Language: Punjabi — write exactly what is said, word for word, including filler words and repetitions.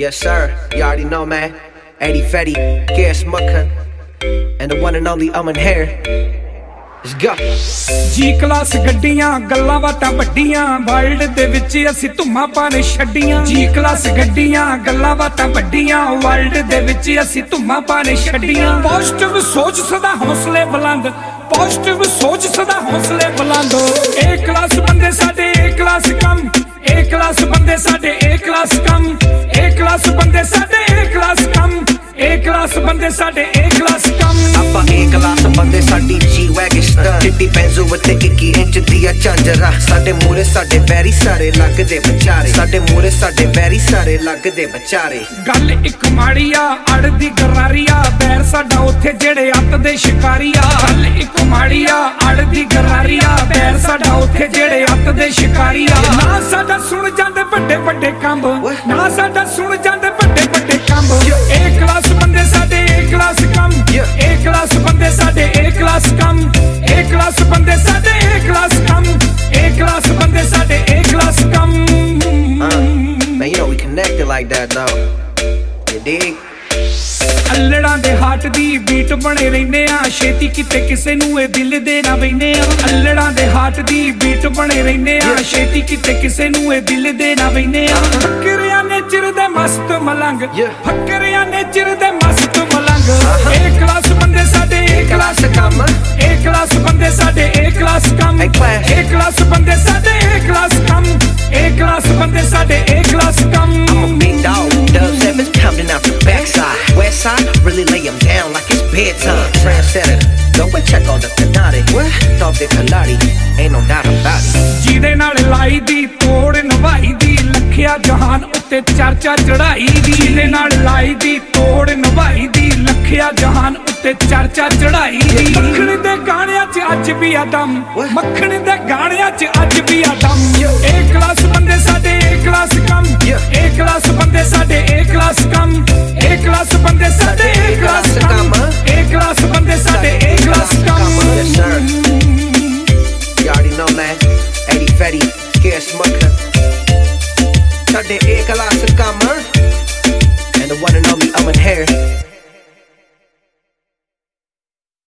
Yes sir, you already know man. Eddie Fetty, Gas Mukhan, and the one and only Aman Hair. Let's go. G class गड्डियां गल्लां बातां वड्डियां वर्ल्ड दे विच असीं धुम्मां पाने छड्डियां जी क्लास गड्डियां गल्लां बातां वड्डियां वर्ल्ड दे विच असीं धुम्मां पाने छड्डियां पॉजिटिव सोच सदा हौसले बुलंद पॉजिटिव सोच सदा हौसले बुलंद ए क्लास बंदे साडे ए क्लास कम ए क्लास बंदे साडे ए क्लास कम ए क्लास बंदे साडे ए क्लास कम ए क्लास बंदे साडे ए क्लास कम ਆਪਾਂ A ਕਲਾਸ ਬੰਦੇ ਸਾਡੀ ਜੀ ਵੈਗਨ ਸਟਰ ਚਿੱਟੀ ਪੈਂਜ਼ੂ ਉੱਤੇ ਇੱਕੀ ਇੰਚ ਦੀ ਆ ਝਾਂਜਰਾ ਸਾਡੇ ਮੂਰੇ ਸਾਡੇ ਵੈਰੀ ਸਾਰੇ ਲੱਗਦੇ ਵਿਚਾਰੇ ਸਾਡੇ ਮੂਰੇ ਸਾਡੇ ਵੈਰੀ ਸਾਰੇ ਲੱਗਦੇ ਵਿਚਾਰੇ ਗੱਲ ਇੱਕ ਮਾੜੀ ਆ ਅੜਦੀ ਗਰਾਰੀ ਆ ਬੈਰ ਸਾਡਾ ਉੱਥੇ ਜਿਹੜੇ ਅੱਤ ਦੇ ਸ਼ਿਕਾਰੀ ਆ ਗੱਲ ਇੱਕ ਮਾੜੀ ਆ ਅੜਦੀ ਗਰਾਰੀ ਆ ਬੈਰ ਸਾਡਾ ਉੱਥੇ ਜਿਹੜੇ ਅੱਤ ਦੇ ਸ਼ਿਕਾਰੀ ਆ ਨਾ ਸਾਡਾ ਸੁਣ ਜਾਂਦੇ ਵੱਡੇ ਵੱਡੇ ਕੰਬ ਨਾ ਸਾਡਾ ਸੁਣ ਜਾਂਦੇ ਵੱਡੇ ਵੱਡੇ ਕੰਬ ਏ ਕਲਾਸ ਬੰਦੇ ਸਾਡੇ A class come A class ਬੰਦੇ ਸਾਡੇ A class come A class ਬੰਦੇ ਸਾਡੇ A class come A class ਬੰਦੇ ਸਾਡੇ ਏ ਕਲਾਸ ਕਮ Man, you know we connected like that though. You dig? ਅਲੜਾਂ ਦੇ ਹਾਰਟ ਦੀ ਬੀਟ ਬਣੇ ਰਹਿੰਦੇ ਆ ਛੇਤੀ ਕਿਤੇ ਕਿਸੇ ਨੂੰ ਇਹ ਦਿਲ ਦੇ ਨਾ ਵੈਨੇ ਆ ਅਲੜਾਂ ਦੇ ਹਾਰਟ ਦੀ ਬੀਟ ਬਣੇ ਰਹਿੰਦੇ ਆ ਛੇਤੀ ਕਿਤੇ ਕਿਸੇ ਨੂੰ ਇਹ ਦਿਲ ਦੇ ਨਾ ਵੈਨੇ ਆ ਫੱਕਰਿਆਂ ਨੇ ਚਿਰ ਦੇ ਮਸਤ ਮਲੰਗ ਫੱਕਰਿਆਂ ਨੇ ਚਿਰ ਦੇ ਮਸਤ ਮਲੰਗ ਏ ਕਲਾਸ ਬੰਦੇ ਸਾਡੇ A class come A class ਬੰਦੇ ਸਾਡੇ A class come A class ਬੰਦੇ ਸਾਡੇ A class come A class ਬੰਦੇ ਸਾਡੇ ਏ ਕਲਾਸ ਕਮ I'm a big dog, dub sevens pounding out the backside. West side, really lay him down like it's bedtime. Trendsetter, go and check on the Canary. What? Thought the Kalari, ain't no doubt about it. ਜਿਹਦੇ ਨਾਲ ਲਾਈ ਦੀ ਤੋੜ ਨਵਾਈ ਦੀ ਲੱਖਿਆ ਜਹਾਨ ਉੱਤੇ ਚਰਚਾ ਚੜਾਈ ਦੀ ਜਿਹਦੇ ਨਾਲ ਲਾਈ ਦੀ ਤੋੜ ਨਵਾਈ ਦੀ ਲੱਖਿਆ ਜਹਾਨ ਉੱਤੇ ਚਰਚਾ ਚੜਾਈ ਦੀ ਮੱਖਣ ਦੇ ਗਾਣਿਆਂ 'ਚ ਅੱਜ ਵੀ ਆ ਦਮ ਮੱਖਣ ਦੇ ਗਾਣਿਆਂ 'ਚ ਅੱਜ ਵੀ ਆ ਦਮ ਏ ਕਲਾਸ ਬੰਦੇ ਸਾਡੇ A class come A class ਬੰਦੇ ਸਾਡੇ A class come A class ਬੰਦੇ ਸਾਡੇ A class come A class ਬੰਦੇ ਸਾਡੇ ਏ ਕਲਾਸ ਕਮ Yes sir, you already know man. Eddie Fetty, Gas Mukhan, ਸਾਡੇ A ਕਲਾਸ ਕੰਮ, and the one and only Aman Hair.